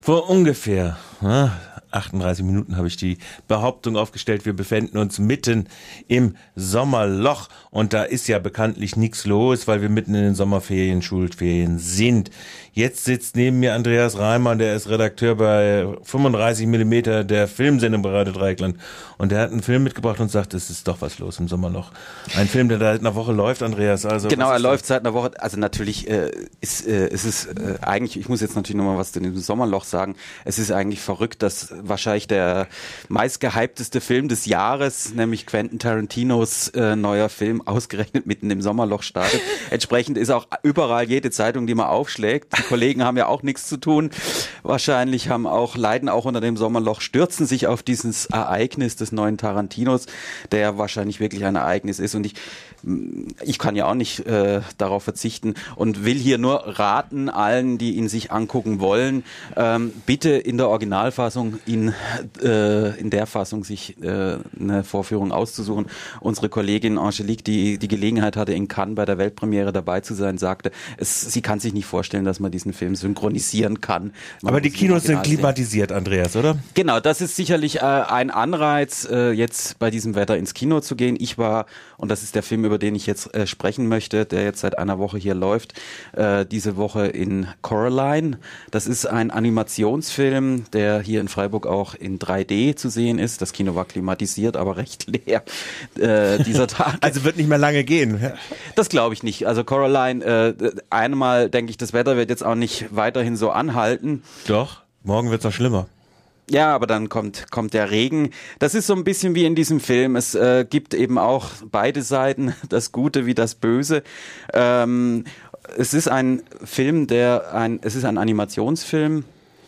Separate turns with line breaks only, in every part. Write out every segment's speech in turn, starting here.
Vor ungefähr 38 Minuten habe ich die Behauptung aufgestellt, wir befinden uns mitten im Sommerloch und da ist ja bekanntlich nichts los, weil wir mitten in den Sommerferien, Schulferien sind. Jetzt sitzt neben mir Andreas Reimann, der ist Redakteur bei 35 mm der Filmsendung bei Radio Dreieckland und der hat einen Film mitgebracht und sagt, es ist doch was los im Sommerloch. Ein Film, der seit einer Woche läuft, Andreas. Also
genau, er läuft seit einer Woche. Also natürlich ist es eigentlich, ich muss jetzt natürlich nochmal was zu dem Sommerloch sagen, es ist eigentlich verrückt, dass wahrscheinlich der meistgehypteste Film des Jahres, nämlich Quentin Tarantinos neuer Film, ausgerechnet mitten im Sommerloch startet. Entsprechend ist auch überall jede Zeitung, die man aufschlägt. Die Kollegen haben ja auch nichts zu tun. Wahrscheinlich leiden auch unter dem Sommerloch, stürzen sich auf dieses Ereignis des neuen Tarantinos, der ja wahrscheinlich wirklich ein Ereignis ist. Und ich kann ja auch nicht darauf verzichten und will hier nur raten allen, die ihn sich angucken wollen, bitte in der Originalfassung in der Fassung sich eine Vorführung auszusuchen. Unsere Kollegin Angelique, die die Gelegenheit hatte, in Cannes bei der Weltpremiere dabei zu sein, sagte, sie kann sich nicht vorstellen, dass man diesen Film synchronisieren kann.
Aber die Kinos sind klimatisiert, Andreas, oder?
Genau, das ist sicherlich ein Anreiz, jetzt bei diesem Wetter ins Kino zu gehen. Ich war, und das ist der Film, über den ich jetzt sprechen möchte, der jetzt seit einer Woche hier läuft, diese Woche in Coraline. Das ist ein Animationsfilm, der hier in Freiburg auch in 3D zu sehen ist. Das Kino war klimatisiert, aber recht leer dieser Tag.
Also wird nicht mehr lange gehen.
Das glaube ich nicht. Also Coraline, einmal denke ich, das Wetter wird jetzt auch nicht weiterhin so anhalten.
Doch, morgen wird's noch schlimmer.
Ja, aber dann kommt der Regen. Das ist so ein bisschen wie in diesem Film. Es gibt eben auch beide Seiten, das Gute wie das Böse. Es ist ein Film, es ist ein Animationsfilm.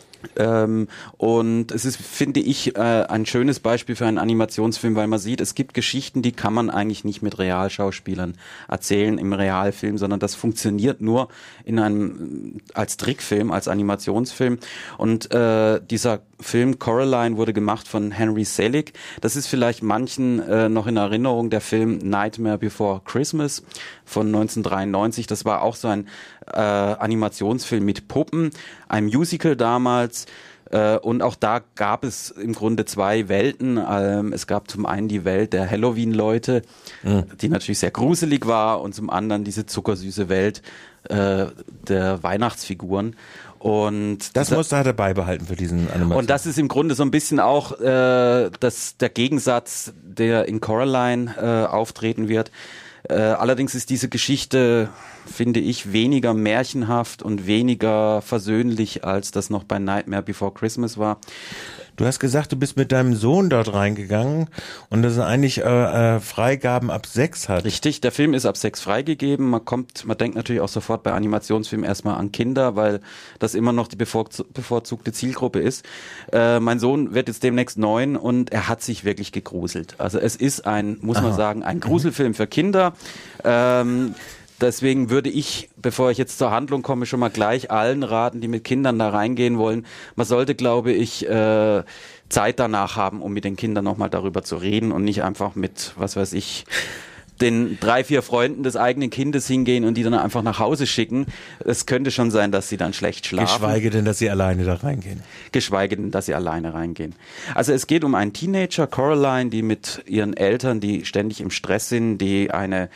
Und es ist, finde ich, ein schönes Beispiel für einen Animationsfilm, weil man sieht, es gibt Geschichten, die kann man eigentlich nicht mit Realschauspielern erzählen im Realfilm, sondern das funktioniert nur als Trickfilm, als Animationsfilm. Und dieser Film Coraline wurde gemacht von Henry Selick. Das ist vielleicht manchen noch in Erinnerung, der Film Nightmare Before Christmas von 1993. Das war auch so ein Animationsfilm mit Puppen, ein Musical damals. Und auch da gab es im Grunde zwei Welten. Es gab zum einen die Welt der Halloween-Leute, die natürlich sehr gruselig war, und zum anderen diese zuckersüße Welt der Weihnachtsfiguren. Und
das Muster hat er beibehalten für diesen Animation.
Und das ist im Grunde so ein bisschen auch der Gegensatz, der in Coraline auftreten wird. Allerdings ist diese Geschichte, finde ich, weniger märchenhaft und weniger versöhnlich, als das noch bei Nightmare Before Christmas war.
Du hast gesagt, du bist mit deinem Sohn dort reingegangen und dass er eigentlich Freigaben ab 6 hat.
Richtig, der Film ist ab 6 freigegeben. Man denkt natürlich auch sofort bei Animationsfilmen erstmal an Kinder, weil das immer noch die bevorzugte Zielgruppe ist. Mein Sohn wird jetzt demnächst 9 und er hat sich wirklich gegruselt. Also es ist muss man sagen, ein Gruselfilm für Kinder. Deswegen würde ich, bevor ich jetzt zur Handlung komme, schon mal gleich allen raten, die mit Kindern da reingehen wollen. Man sollte, glaube ich, Zeit danach haben, um mit den Kindern nochmal darüber zu reden und nicht einfach mit, was weiß ich, den 3, 4 Freunden des eigenen Kindes hingehen und die dann einfach nach Hause schicken. Es könnte schon sein, dass sie dann schlecht schlafen.
Geschweige denn, dass sie alleine da reingehen.
Geschweige denn, dass sie alleine reingehen. Also es geht um einen Teenager, Coraline, die mit ihren Eltern, die ständig im Stress sind, die einen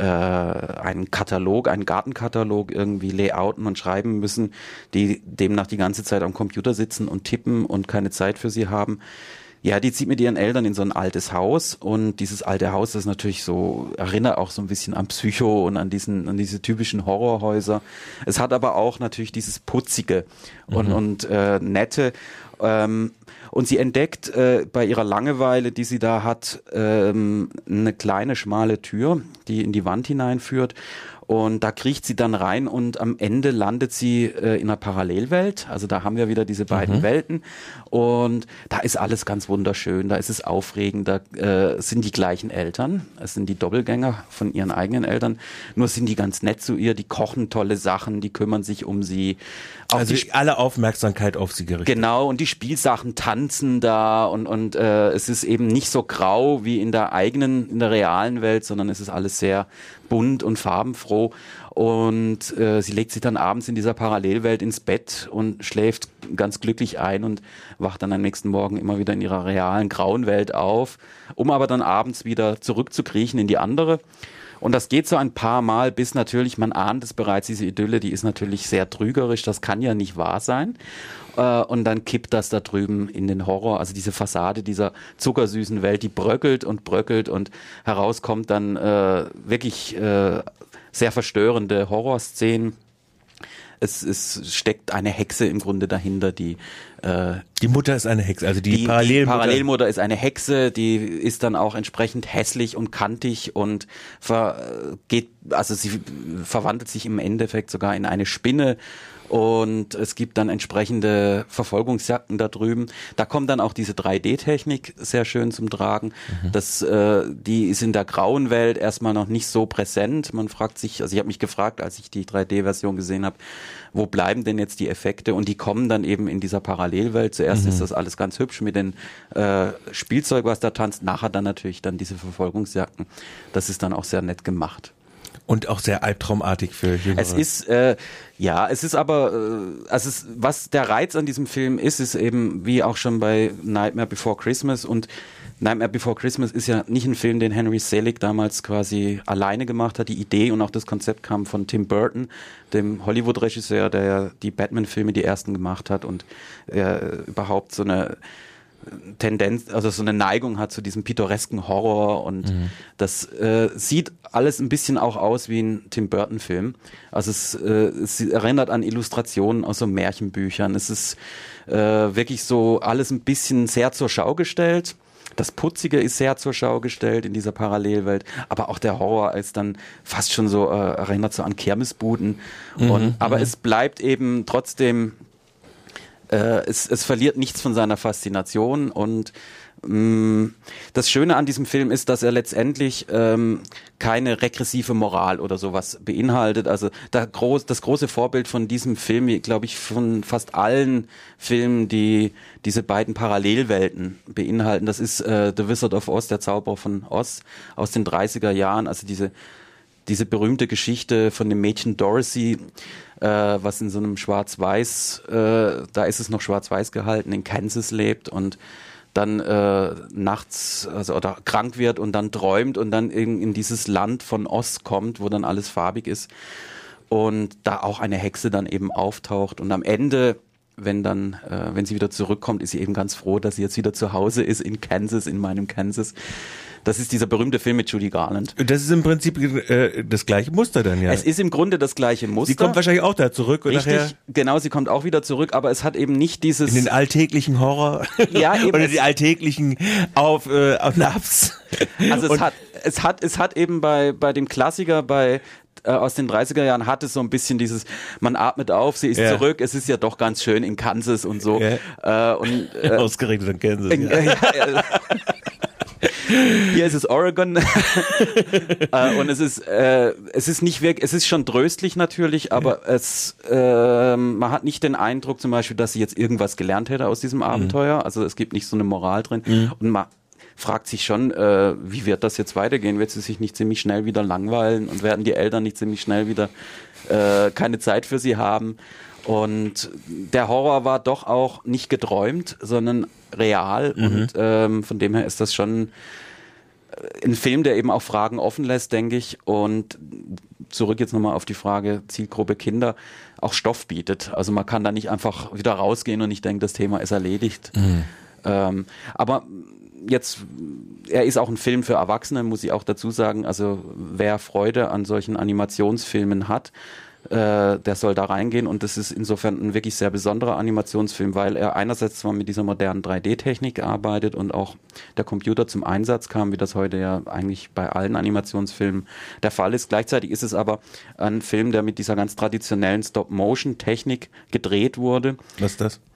Gartenkatalog irgendwie layouten und schreiben müssen, die demnach die ganze Zeit am Computer sitzen und tippen und keine Zeit für sie haben. Ja, die zieht mit ihren Eltern in so ein altes Haus, und dieses alte Haus, das natürlich so, erinnert auch so ein bisschen an Psycho und an diese typischen Horrorhäuser. Es hat aber auch natürlich dieses Putzige und Nette. Und sie entdeckt bei ihrer Langeweile, die sie da hat, eine kleine schmale Tür, die in die Wand hineinführt. Und da kriecht sie dann rein und am Ende landet sie in einer Parallelwelt. Also da haben wir wieder diese beiden Welten. Und da ist alles ganz wunderschön, da ist es aufregend, da sind die gleichen Eltern, es sind die Doppelgänger von ihren eigenen Eltern, nur sind die ganz nett zu ihr, die kochen tolle Sachen, die kümmern sich um sie.
Auch also alle Aufmerksamkeit auf sie gerichtet.
Genau, und die Spielsachen tanzen da und es ist eben nicht so grau wie in der realen Welt, sondern es ist alles sehr bunt und farbenfroh. Und sie legt sich dann abends in dieser Parallelwelt ins Bett und schläft ganz glücklich ein und wacht dann am nächsten Morgen immer wieder in ihrer realen grauen Welt auf, um aber dann abends wieder zurückzukriechen in die andere. Und das geht so ein paar Mal, bis natürlich, man ahnt es bereits, diese Idylle, die ist natürlich sehr trügerisch, das kann ja nicht wahr sein. Und dann kippt das da drüben in den Horror, also diese Fassade dieser zuckersüßen Welt, die bröckelt und herauskommt dann wirklich sehr verstörende Horrorszenen. Es steckt eine Hexe im Grunde dahinter, die
Mutter ist eine Hexe, also die
Parallelmutter ist eine Hexe, die ist dann auch entsprechend hässlich und kantig und sie verwandelt sich im Endeffekt sogar in eine Spinne. Und es gibt dann entsprechende Verfolgungsjagden da drüben. Da kommt dann auch diese 3D-Technik sehr schön zum Tragen. Die ist in der grauen Welt erstmal noch nicht so präsent. Man fragt sich, also ich habe mich gefragt, als ich die 3D-Version gesehen habe, wo bleiben denn jetzt die Effekte? Und die kommen dann eben in dieser Parallelwelt. Zuerst ist das alles ganz hübsch mit den Spielzeug, was da tanzt. Nachher dann natürlich dann diese Verfolgungsjagden. Das ist dann auch sehr nett gemacht.
Und auch sehr albtraumartig für Jüngere.
Was der Reiz an diesem Film ist eben, wie auch schon bei Nightmare Before Christmas, und Nightmare Before Christmas ist ja nicht ein Film, den Henry Selick damals quasi alleine gemacht hat. Die Idee und auch das Konzept kam von Tim Burton, dem Hollywood-Regisseur, der ja die Batman-Filme die ersten gemacht hat und überhaupt so eine Tendenz, also so eine Neigung hat zu diesem pittoresken Horror und das sieht alles ein bisschen auch aus wie ein Tim Burton Film. Also es erinnert an Illustrationen aus so Märchenbüchern. Es ist wirklich so alles ein bisschen sehr zur Schau gestellt. Das Putzige ist sehr zur Schau gestellt in dieser Parallelwelt, aber auch der Horror ist dann fast schon so, erinnert so an Kirmesbuden. Aber es bleibt eben trotzdem, es verliert nichts von seiner Faszination und das Schöne an diesem Film ist, dass er letztendlich keine regressive Moral oder sowas beinhaltet. Also das große Vorbild von diesem Film, glaube ich, von fast allen Filmen, die diese beiden Parallelwelten beinhalten, das ist The Wizard of Oz, der Zauberer von Oz aus den 30er Jahren. Also diese berühmte Geschichte von dem Mädchen Dorothy, was in so einem Schwarz-Weiß, da ist es noch Schwarz-Weiß gehalten, in Kansas lebt und dann nachts oder krank wird und dann träumt und dann in dieses Land von Oz kommt, wo dann alles farbig ist und da auch eine Hexe dann eben auftaucht und am Ende, wenn sie wieder zurückkommt, ist sie eben ganz froh, dass sie jetzt wieder zu Hause ist in Kansas, in meinem Kansas. Das ist dieser berühmte Film mit Judy Garland.
Das ist im Prinzip das gleiche Muster dann, ja.
Es ist im Grunde das gleiche Muster.
Sie kommt wahrscheinlich auch da zurück. Und
richtig,
nachher
genau, sie kommt auch wieder zurück, aber es hat eben nicht dieses...
in den alltäglichen Horror.
Ja, eben.
Oder die alltäglichen auf Naps.
Also es hat eben bei dem Klassiker, aus den 30er Jahren hat es so ein bisschen dieses, man atmet auf, sie ist zurück, es ist ja doch ganz schön in Kansas und so.
Ja. Ausgerechnet in Kansas.
Hier ist es Oregon und es ist nicht wirklich, es ist schon tröstlich natürlich, aber man hat nicht den Eindruck zum Beispiel, dass sie jetzt irgendwas gelernt hätte aus diesem Abenteuer, also es gibt nicht so eine Moral drin und man fragt sich schon, wie wird das jetzt weitergehen, wird sie sich nicht ziemlich schnell wieder langweilen und werden die Eltern nicht ziemlich schnell wieder keine Zeit für sie haben. Und der Horror war doch auch nicht geträumt, sondern real. Und von dem her ist das schon ein Film, der eben auch Fragen offen lässt, denke ich. Und zurück jetzt nochmal auf die Frage Zielgruppe Kinder, auch Stoff bietet. Also man kann da nicht einfach wieder rausgehen und ich denke, das Thema ist erledigt. Aber jetzt, er ist auch ein Film für Erwachsene, muss ich auch dazu sagen. Also wer Freude an solchen Animationsfilmen hat, der soll da reingehen und das ist insofern ein wirklich sehr besonderer Animationsfilm, weil er einerseits zwar mit dieser modernen 3D-Technik arbeitet und auch der Computer zum Einsatz kam, wie das heute ja eigentlich bei allen Animationsfilmen der Fall ist. Gleichzeitig ist es aber ein Film, der mit dieser ganz traditionellen Stop-Motion-Technik gedreht wurde.
Was ist das?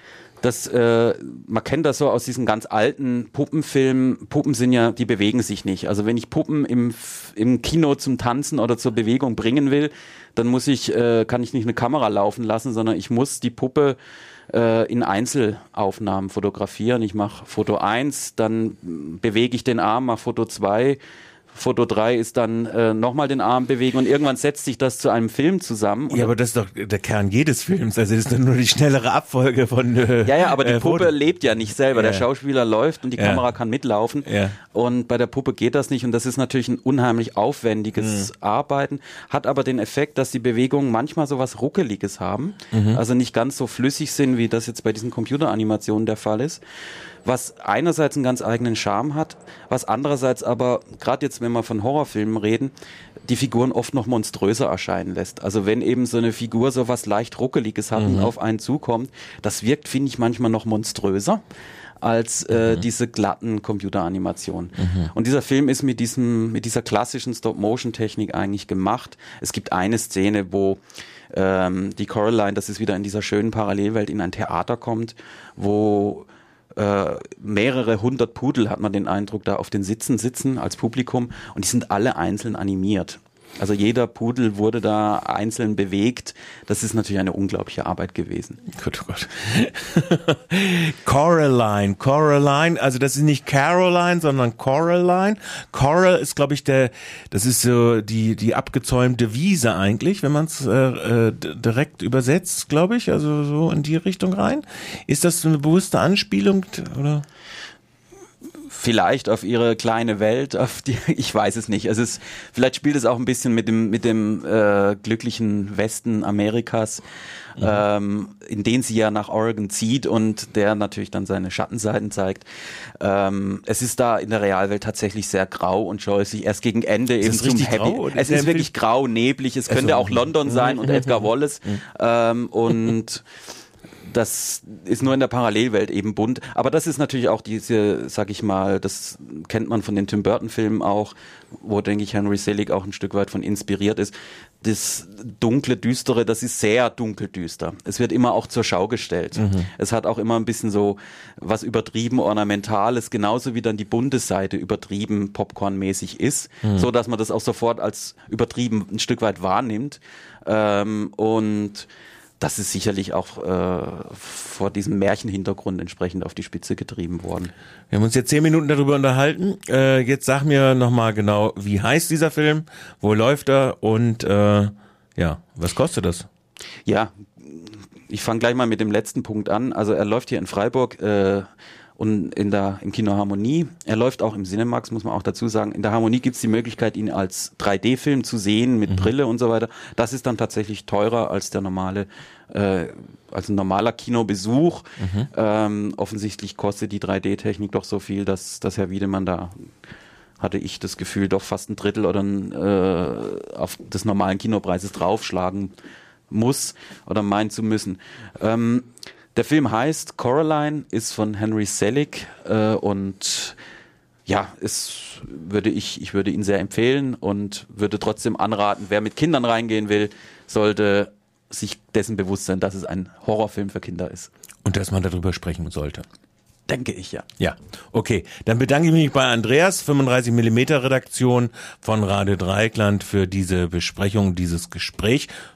Man kennt das so aus diesen ganz alten Puppenfilmen. Puppen sind ja, die bewegen sich nicht. Also wenn ich Puppen im Kino zum Tanzen oder zur Bewegung bringen will, dann kann ich nicht eine Kamera laufen lassen, sondern ich muss die Puppe in Einzelaufnahmen fotografieren. Ich mache Foto 1, dann bewege ich den Arm, mache Foto 2, Foto 3 ist dann nochmal den Arm bewegen und irgendwann setzt sich das zu einem Film zusammen.
Ja, aber das ist doch der Kern jedes Films, also das ist doch nur die schnellere Abfolge von
Ja, aber die Puppe lebt ja nicht selber, der Schauspieler läuft und die Kamera kann mitlaufen und bei der Puppe geht das nicht und das ist natürlich ein unheimlich aufwendiges Arbeiten, hat aber den Effekt, dass die Bewegungen manchmal so was Ruckeliges haben, also nicht ganz so flüssig sind, wie das jetzt bei diesen Computeranimationen der Fall ist. Was einerseits einen ganz eigenen Charme hat, was andererseits aber, gerade jetzt, wenn wir von Horrorfilmen reden, die Figuren oft noch monströser erscheinen lässt. Also wenn eben so eine Figur so was leicht Ruckeliges hat und auf einen zukommt, das wirkt, finde ich, manchmal noch monströser als diese glatten Computeranimationen. Und dieser Film ist mit dieser klassischen Stop-Motion-Technik eigentlich gemacht. Es gibt eine Szene, wo die Coraline, das ist wieder in dieser schönen Parallelwelt, in ein Theater kommt, wo mehrere hundert Pudel, hat man den Eindruck, da auf den Sitzen sitzen als Publikum und die sind alle einzeln animiert. Also jeder Pudel wurde da einzeln bewegt. Das ist natürlich eine unglaubliche Arbeit gewesen.
Gott, oh Gott. Coraline, also das ist nicht Caroline, sondern Coraline. Coral ist, glaube ich, das ist so die abgezäumte Wiese eigentlich, wenn man es direkt übersetzt, glaube ich, also so in die Richtung rein. Ist das eine bewusste Anspielung, oder?
Vielleicht auf ihre kleine Welt, ich weiß es nicht. Vielleicht spielt es auch ein bisschen mit dem glücklichen Westen Amerikas, in den sie ja nach Oregon zieht und der natürlich dann seine Schattenseiten zeigt. Es ist da in der Realwelt tatsächlich sehr grau und scheußlich. Erst gegen Ende eben zum Happy. Grau, es ist wirklich grau, neblig. Es könnte auch London sein und Edgar Wallace und das ist nur in der Parallelwelt eben bunt. Aber das ist natürlich auch diese, sag ich mal, das kennt man von den Tim Burton-Filmen auch, wo, denke ich, Henry Selick auch ein Stück weit von inspiriert ist. Das dunkle, düstere, das ist sehr dunkeldüster. Es wird immer auch zur Schau gestellt. Es hat auch immer ein bisschen so was übertrieben Ornamentales, genauso wie dann die bunte Seite übertrieben Popcorn-mäßig ist, so dass man das auch sofort als übertrieben ein Stück weit wahrnimmt. Und das ist sicherlich auch vor diesem Märchenhintergrund entsprechend auf die Spitze getrieben worden.
Wir haben uns jetzt 10 Minuten darüber unterhalten. Jetzt sag mir nochmal genau, wie heißt dieser Film, wo läuft er und was kostet das?
Ja, ich fange gleich mal mit dem letzten Punkt an. Also er läuft hier in Freiburg und im Kino Harmonie. Er läuft auch im Cinemax, muss man auch dazu sagen. In der Harmonie gibt es die Möglichkeit, ihn als 3D-Film zu sehen, mit Brille und so weiter. Das ist dann tatsächlich teurer als der normale, als ein normaler Kinobesuch. Offensichtlich kostet die 3D-Technik doch so viel, dass Herr Wiedemann da, hatte ich das Gefühl, doch fast ein Drittel oder auf des normalen Kinopreises draufschlagen muss oder meint zu müssen. Der Film heißt Coraline, ist von Henry Selick und ja, ich würde ihn sehr empfehlen und würde trotzdem anraten, wer mit Kindern reingehen will, sollte sich dessen bewusst sein, dass es ein Horrorfilm für Kinder ist.
Und dass man darüber sprechen sollte.
Denke ich, ja.
Ja, okay. Dann bedanke ich mich bei Andreas, 35mm Redaktion von Radio Dreieckland für diese Besprechung, dieses Gespräch.